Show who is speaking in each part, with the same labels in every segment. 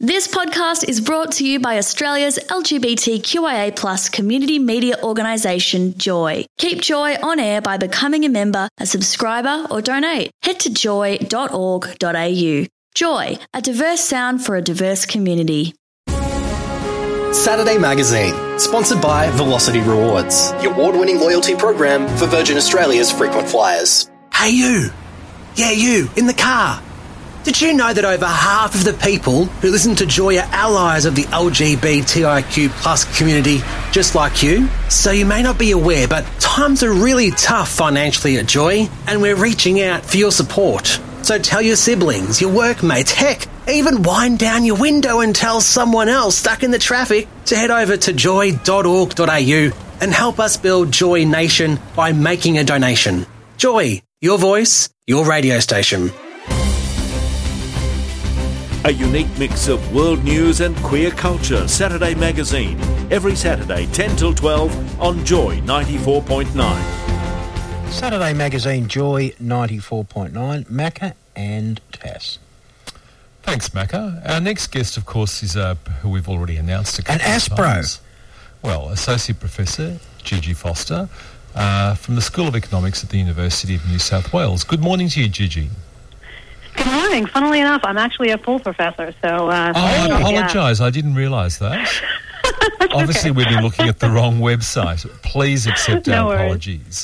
Speaker 1: This podcast is brought to you by Australia's LGBTQIA+ community media organisation, Joy. Keep Joy on air by becoming a member, a subscriber or donate. Head to joy.org.au. Joy, a diverse sound for a diverse community.
Speaker 2: Saturday Magazine, sponsored by Velocity Rewards, the award-winning loyalty program for Virgin Australia's frequent flyers.
Speaker 3: Hey you! Yeah, you, in the car. Did you know that over half of the people who listen to Joy are allies of the LGBTIQ+ community just like you? So you may not be aware, but times are really tough financially at Joy, and we're reaching out for your support. So tell your siblings, your workmates, heck, even wind down your window and tell someone else stuck in the traffic to head over to joy.org.au and help us build Joy Nation by making a donation. Joy, your voice, your radio station.
Speaker 4: A unique mix of world news and queer culture. Saturday Magazine. Every Saturday, 10 till 12 on Joy 94.9.
Speaker 5: Saturday Magazine, Joy 94.9. Macca and Tass.
Speaker 6: Thanks, Macca. Our next guest, of course, is who we've already announced a couple of times. Well, Associate Professor Gigi Foster from the School of Economics at the University of New South Wales. Good morning to you, Gigi.
Speaker 7: Good morning. Funnily enough, I'm actually a full professor, so...
Speaker 6: I apologise. Yeah. I didn't realise that. Obviously, we've been looking at the wrong website. Please accept our apologies.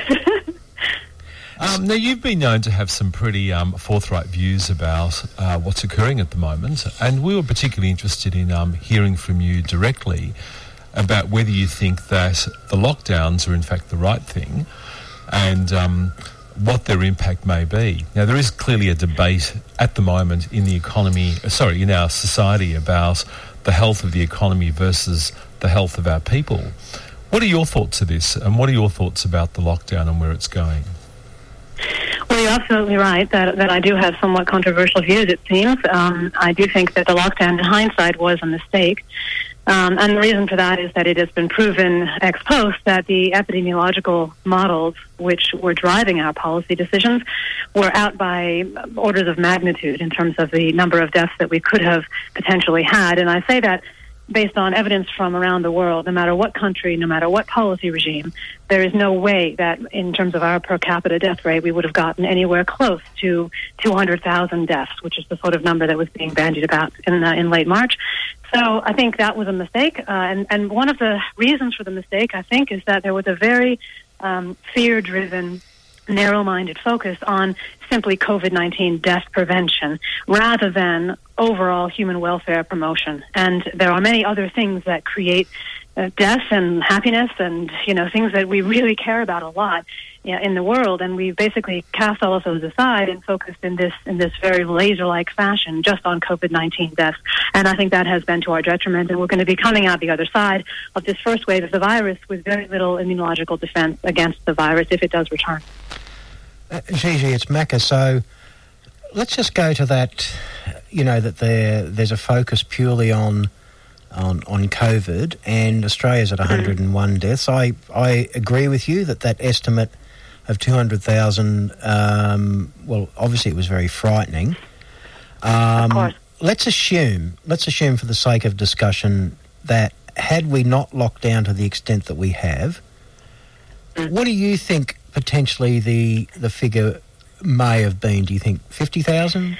Speaker 6: Now, you've been known to have some pretty forthright views about what's occurring at the moment, and we were particularly interested in hearing from you directly about whether you think that the lockdowns are in fact the right thing, and what their impact may be. Now, there is clearly a debate at the moment in the economy, in our society about the health of the economy versus the health of our people. What are your thoughts of this, and what are your thoughts about the lockdown and where it's going?
Speaker 7: Well, you're absolutely right that I do have somewhat controversial views, it seems. I do think that the lockdown, in hindsight, was a mistake. And the reason for that is that it has been proven ex post that the epidemiological models which were driving our policy decisions were out by orders of magnitude in terms of the number of deaths that we could have potentially had. And I say that based on evidence from around the world. No matter what country, no matter what policy regime, there is no way that in terms of our per capita death rate, we would have gotten anywhere close to 200,000 deaths, which is the sort of number that was being bandied about in late March. So I think that was a mistake. And one of the reasons for the mistake, I think, is that there was a very fear-driven, narrow-minded focus on simply COVID-19 death prevention rather than overall human welfare promotion. And there are many other things that create death and happiness and, things that we really care about a lot in the world. And we basically cast all of those aside and focused in this very laser-like fashion just on COVID-19 deaths. And I think that has been to our detriment. And we're going to be coming out the other side of this first wave of the virus with very little immunological defense against the virus if it does return.
Speaker 5: Gigi, it's Macca. So let's just go to that, that there's a focus purely on COVID, and Australia's at 101 deaths. I agree with you that estimate of 200,000, well, obviously it was very frightening.
Speaker 7: Of course.
Speaker 5: Let's assume for the sake of discussion that had we not locked down to the extent that we have, what do you think potentially the figure may have been? Do you think 50,000?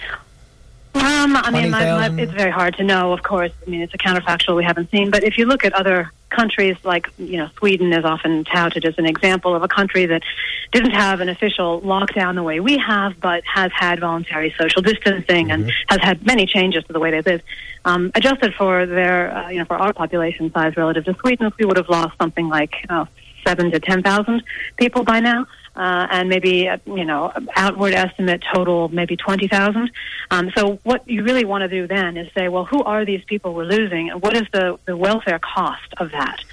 Speaker 7: It's very hard to know, of course. It's a counterfactual we haven't seen. But if you look at other countries, like, Sweden is often touted as an example of a country that didn't have an official lockdown the way we have, but has had voluntary social distancing and has had many changes to the way they live. Adjusted for their, for our population size relative to Sweden, we would have lost something like 7,000 to 10,000 people by now. And maybe, outward estimate total maybe 20,000. So what you really want to do then is say, well, who are these people we're losing, and what is the welfare cost of that?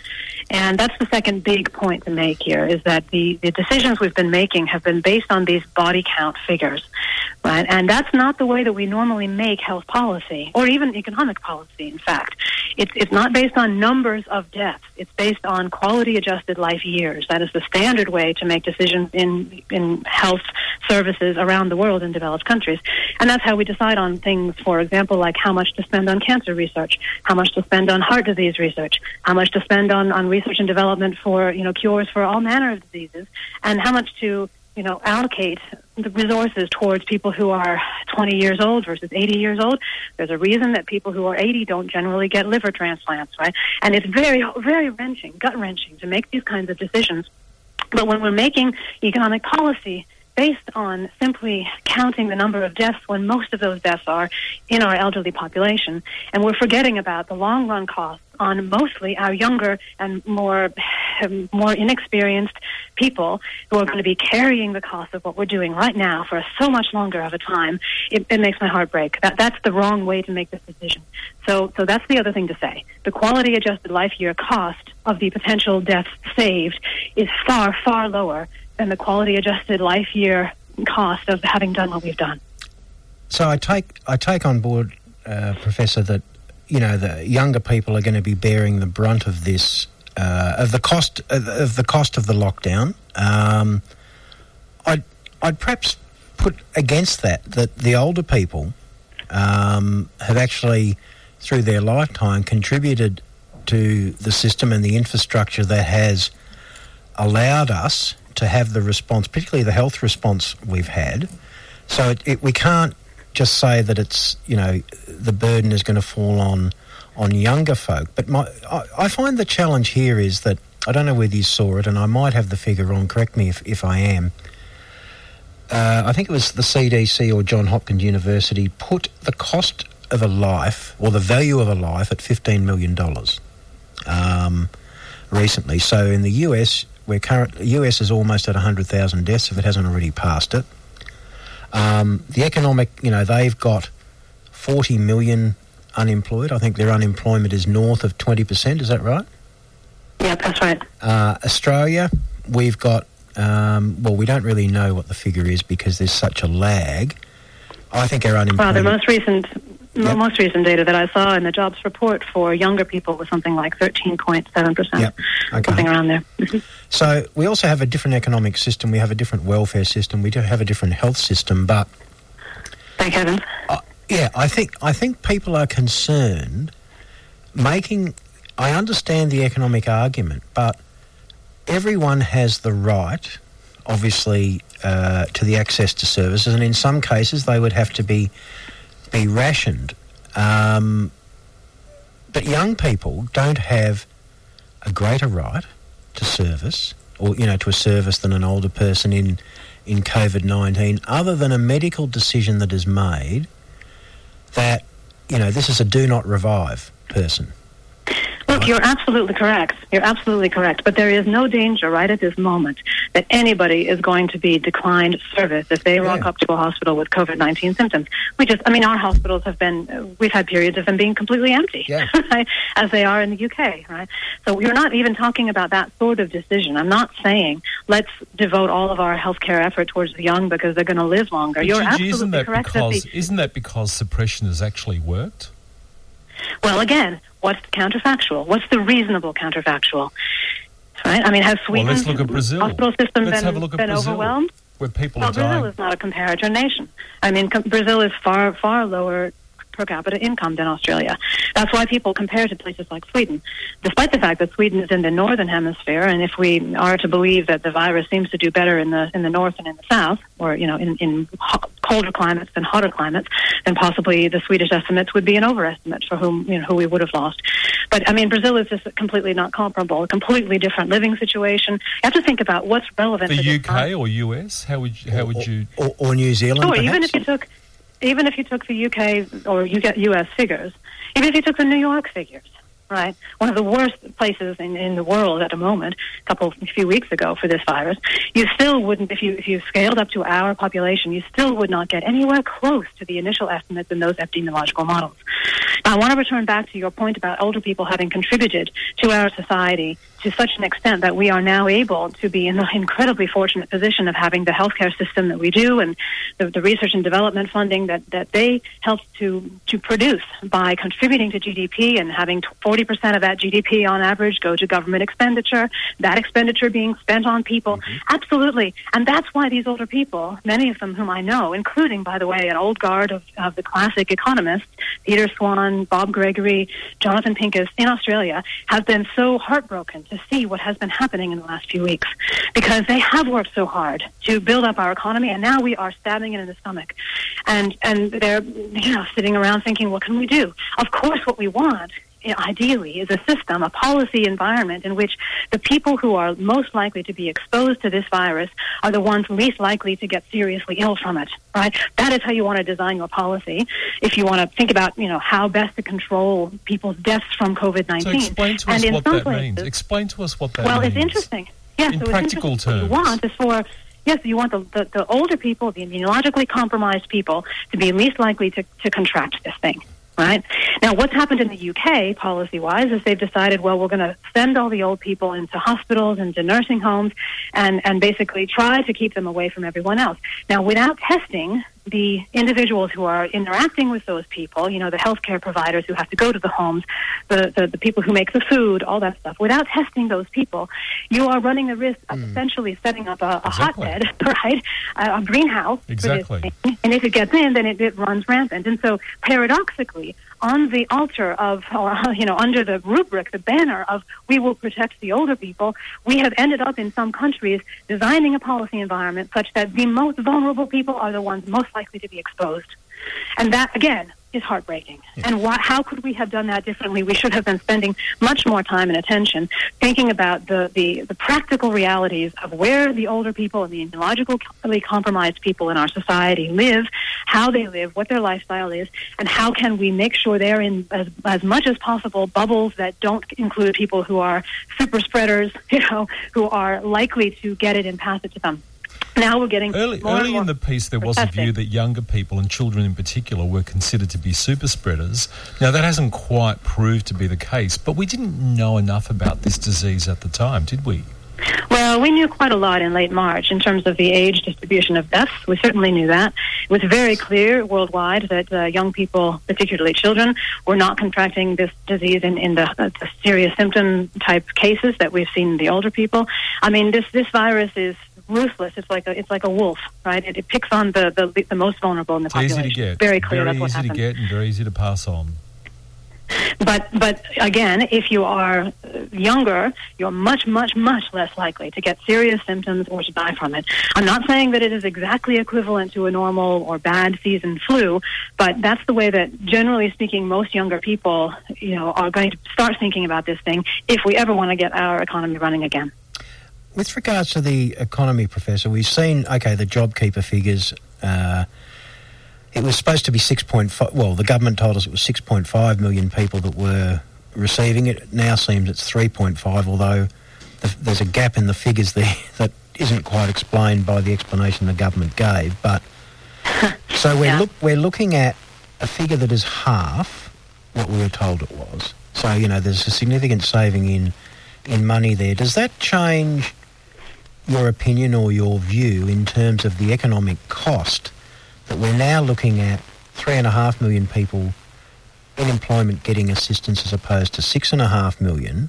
Speaker 7: And that's the second big point to make here, is that the decisions we've been making have been based on these body count figures, right? And that's not the way that we normally make health policy, or even economic policy, in fact. It's not based on numbers of deaths. It's based on quality-adjusted life years. That is the standard way to make decisions in health services around the world in developed countries. And that's how we decide on things, for example, like how much to spend on cancer research, how much to spend on heart disease research, how much to spend on research and development for, cures for all manner of diseases, and how much to allocate the resources towards people who are 20 years old versus 80 years old. There's a reason that people who are 80 don't generally get liver transplants, right? And it's very, very wrenching, gut-wrenching to make these kinds of decisions. But when we're making economic policy based on simply counting the number of deaths when most of those deaths are in our elderly population, and we're forgetting about the long-run costs on mostly our younger and more inexperienced people who are going to be carrying the cost of what we're doing right now for so much longer of a time, it makes my heart break. That's the wrong way to make this decision. So that's the other thing to say. The quality-adjusted life year cost of the potential deaths saved is far, far lower than the quality-adjusted life year cost of having done what we've done.
Speaker 5: So I take on board, Professor, that the younger people are going to be bearing the brunt of this, of the cost of the lockdown. I'd perhaps put against that the older people have actually, through their lifetime, contributed to the system and the infrastructure that has allowed us to have the response, particularly the health response we've had. So we can't just say that it's, the burden is going to fall on younger folk. But I find the challenge here is that, I don't know whether you saw it, and I might have the figure wrong, correct me if I am. I think it was the CDC or Johns Hopkins University put the cost of a life, or the value of a life, at $15 million recently. So in the US, US is almost at 100,000 deaths if it hasn't already passed it. The economic, they've got 40 million unemployed. I think their unemployment is north of 20%. Is that right?
Speaker 7: Yeah, that's right.
Speaker 5: Australia, we've got, we don't really know what the figure is because there's such a lag. I think our unemployment...
Speaker 7: Well, the most recent data that I saw in the jobs report for younger people was something like 13.7%,
Speaker 5: yep. Okay.
Speaker 7: Something around there. Mm-hmm.
Speaker 5: So we also have a different economic system. We have a different welfare system. We do have a different health system, but...
Speaker 7: Thank heavens.
Speaker 5: I think people are concerned I understand the economic argument, but everyone has the right, obviously, to the access to services, and in some cases they would have to be rationed. But young people don't have a greater right to service, or to a service than an older person in COVID-19, other than a medical decision that is made that, this is a do not revive person.
Speaker 7: Look, you're absolutely correct. You're absolutely correct. But there is no danger right at this moment that anybody is going to be declined service if they rock up to a hospital with COVID-19 symptoms. Our hospitals we've had periods of them being completely empty, right, as they are in the UK, right? So you're not even talking about that sort of decision. I'm not saying let's devote all of our healthcare effort towards the young because they're going to live longer.
Speaker 6: But
Speaker 7: you're absolutely correct.
Speaker 6: Isn't that because suppression has actually worked?
Speaker 7: Well, again, what's the counterfactual? What's the reasonable counterfactual? Right? Has Sweden's
Speaker 6: let's look at Brazil.
Speaker 7: Hospital system
Speaker 6: been
Speaker 7: overwhelmed?
Speaker 6: Where people are
Speaker 7: Brazil
Speaker 6: dying.
Speaker 7: is not a comparator nation. Brazil is far, far lower per capita income than Australia. That's why people compare to places like Sweden, despite the fact that Sweden is in the northern hemisphere. And if we are to believe that the virus seems to do better in the north and in the south, or in colder climates than hotter climates, then possibly the Swedish estimates would be an overestimate for who we would have lost. But Brazil is just completely not comparable, a completely different living situation. You have to think about what's relevant.
Speaker 6: The UK or US? How would you
Speaker 5: or New Zealand?
Speaker 7: Sure,
Speaker 5: perhaps?
Speaker 7: even if you took the UK or US figures, even if you took the New York figures, right? One of the worst places in the world at the moment, a few weeks ago for this virus, you still wouldn't, if you scaled up to our population, you still would not get anywhere close to the initial estimates in those epidemiological models. I want to return back to your point about older people having contributed to our society to such an extent that we are now able to be in the incredibly fortunate position of having the healthcare system that we do, and the research and development funding that they helped to produce by contributing to GDP and having 40% of that GDP on average go to government expenditure, that expenditure being spent on people. Absolutely. And that's why these older people, many of them whom I know, including, by the way, an old guard of the classic economists, Peter Swan, Bob Gregory, Jonathan Pincus in Australia, have been so heartbroken to see what has been happening in the last few weeks, because they have worked so hard to build up our economy, and now we are stabbing it in the stomach. And they're sitting around thinking, what can we do? Of course, what we want, ideally, is a system, a policy environment in which the people who are most likely to be exposed to this virus are the ones least likely to get seriously ill from it, right? That is how you want to design your policy if you want to think about, how best to control people's deaths from COVID-19.
Speaker 6: So explain to us what that means. Explain to us what that means.
Speaker 7: Well, it's interesting. Yes,
Speaker 6: in practical terms.
Speaker 7: What you want the older people, the immunologically compromised people, to be least likely to contract this thing. Right? Now, what's happened in the UK, policy-wise, is they've decided, well, we're going to send all the old people into hospitals, into nursing homes, and basically try to keep them away from everyone else. Now, without testing the individuals who are interacting with those people, the healthcare providers who have to go to the homes, the people who make the food, all that stuff, without testing those people, you are running the risk of essentially setting up a hotbed, right? A greenhouse.
Speaker 6: Exactly.
Speaker 7: For this thing. And if it gets in, then it runs rampant. And so, paradoxically, on the altar of, under the rubric, the banner of we will protect the older people, we have ended up in some countries designing a policy environment such that the most vulnerable people are the ones most likely to be exposed. And that, again, is heartbreaking. Yeah. And how could we have done that differently? We should have been spending much more time and attention thinking about the practical realities of where the older people and the immunologically compromised people in our society live, how they live, what their lifestyle is, and how can we make sure they're in as much as possible bubbles that don't include people who are super spreaders, who are likely to get it and pass it to them. Now we're getting
Speaker 6: early in the piece there was a view that younger people and children in particular were considered to be super spreaders. Now that hasn't quite proved to be the case, but we didn't know enough about this disease at the time, did we?
Speaker 7: Well, we knew quite a lot in late March in terms of the age distribution of deaths. We certainly knew that. It was very clear worldwide that young people, particularly children, were not contracting this disease in the serious symptom type cases that we've seen in the older people. I mean, this virus is ruthless. It's like a wolf, right? It picks on the most vulnerable in the population.
Speaker 6: Easy to get.
Speaker 7: Very clear that's what
Speaker 6: happened. Very easy to get and very easy to pass on.
Speaker 7: But again, if you are younger, you're much, much, much less likely to get serious symptoms or to die from it. I'm not saying that it is exactly equivalent to a normal or bad season flu, but that's the way that, generally speaking, most younger people, are going to start thinking about this thing if we ever want to get our economy running again.
Speaker 5: With regards to the economy, Professor, we've seen, the JobKeeper figures. It was supposed to be 6.5... Well, the government told us it was 6.5 million people that were receiving it. It now seems it's 3.5, although there's a gap in the figures there that isn't quite explained by the explanation the government gave. But so we're looking at a figure that is half what we were told it was. So, there's a significant saving in money there. Does that change your opinion or your view in terms of the economic cost that we're now looking at 3.5 million people in employment getting assistance as opposed to 6.5 million?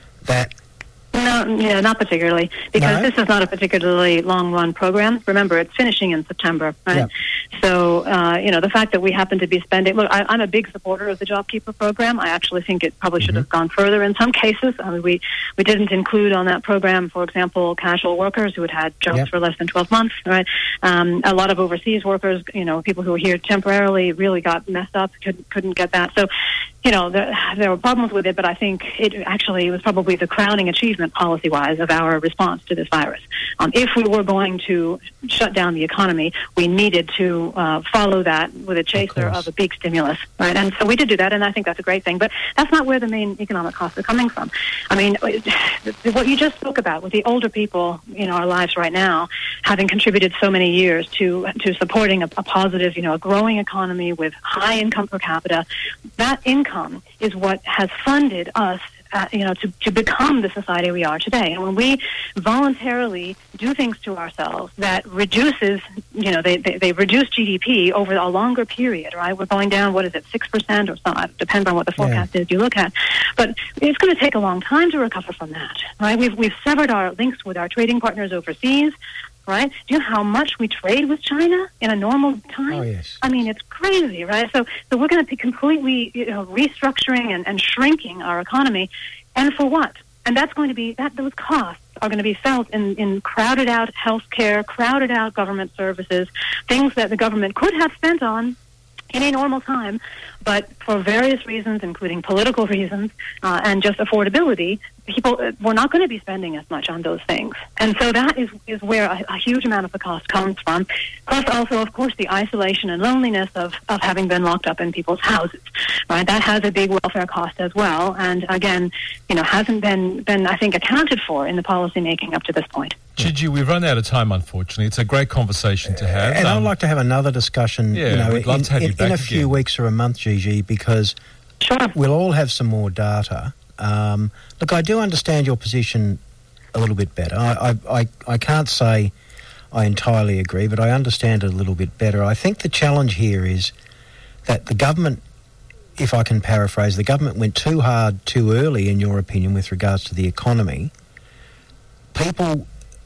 Speaker 7: No, not particularly, because this is not a particularly long-run program. Remember, it's finishing in September, right? Yep. So, the fact that we happen to be spending... Look, I'm a big supporter of the JobKeeper program. I actually think it probably should have gone further in some cases. I mean, we didn't include on that program, for example, casual workers who had jobs for less than 12 months, right? A lot of overseas workers, people who were here temporarily really got messed up, couldn't get that. So, there were problems with it, but I think it actually was probably the crowning achievement policy-wise of our response to this virus. If we were going to shut down the economy, we needed to to follow that with a chaser of a big stimulus, right? And so we did do that, and I think that's a great thing. But that's not where the main economic costs are coming from. I mean, what you just spoke about with the older people in our lives right now, having contributed so many years to supporting a positive, a growing economy with high income per capita, that income is what has funded us to become the society we are today. And when we voluntarily do things to ourselves that reduces, they reduce GDP over a longer period, right? We're going down, 6% or so? It depends on what the forecast is you look at. But it's going to take a long time to recover from that, right? We've severed our links with our trading partners overseas. Right? Do you know how much we trade with China in a normal time?
Speaker 5: Oh, yes.
Speaker 7: I mean, it's crazy, right? So we're going to be completely restructuring and shrinking our economy. And for what? And that's going to be, those costs are going to be felt in crowded out healthcare, crowded out government services, things that the government could have spent on in a normal time, but for various reasons, including political reasons and just affordability, people were not going to be spending as much on those things. And so that is where a huge amount of the cost comes from. Plus also, of course, the isolation and loneliness of having been locked up in people's houses, right? That has a big welfare cost as well. And again, hasn't been, I think, accounted for in the policy making up to this point.
Speaker 6: Gigi, we've run out of time, unfortunately. It's a great conversation to have.
Speaker 5: And I'd like to have another discussion
Speaker 6: we'd love to have you back
Speaker 5: in a few weeks or a month, Gigi, because we'll all have some more data. Look, I do understand your position a little bit better. I can't say I entirely agree, but I understand it a little bit better. I think the challenge here is that the government, if I can paraphrase, the government went too hard too early, in your opinion, with regards to the economy. People,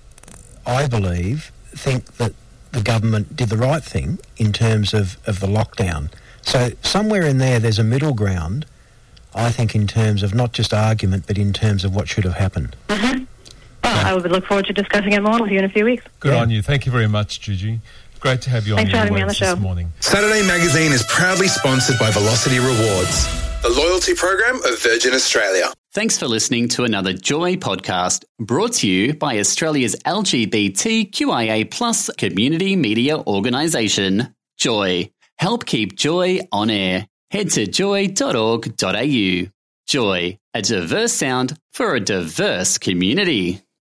Speaker 5: I believe, think that the government did the right thing in terms of the lockdown. So somewhere in there's a middle ground, I think, in terms of not just argument, but in terms of what should have happened.
Speaker 7: Mm-hmm. Well, I would look forward to discussing it more with you in a few weeks.
Speaker 6: Good on you. Thank you very much, Gigi. Great to have you on the
Speaker 7: having me on the show
Speaker 6: this morning.
Speaker 8: Saturday Magazine is proudly sponsored by Velocity Rewards, the loyalty program of Virgin Australia.
Speaker 9: Thanks for listening to another Joy podcast brought to you by Australia's LGBTQIA+ community media organisation, Joy. Help keep Joy on air. Head to joy.org.au. Joy, a diverse sound for a diverse community.